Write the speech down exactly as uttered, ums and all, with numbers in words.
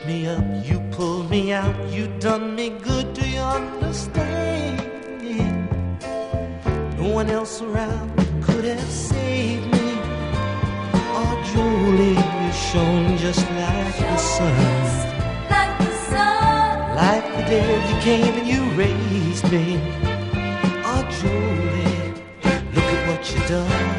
me up, you pulled me out, you done me good, do you understand? No one else around could have saved me. Oh, Julie, you shone just like the sun, like the sun, like the day you came and you raised me. Oh, Julie, look at what you done.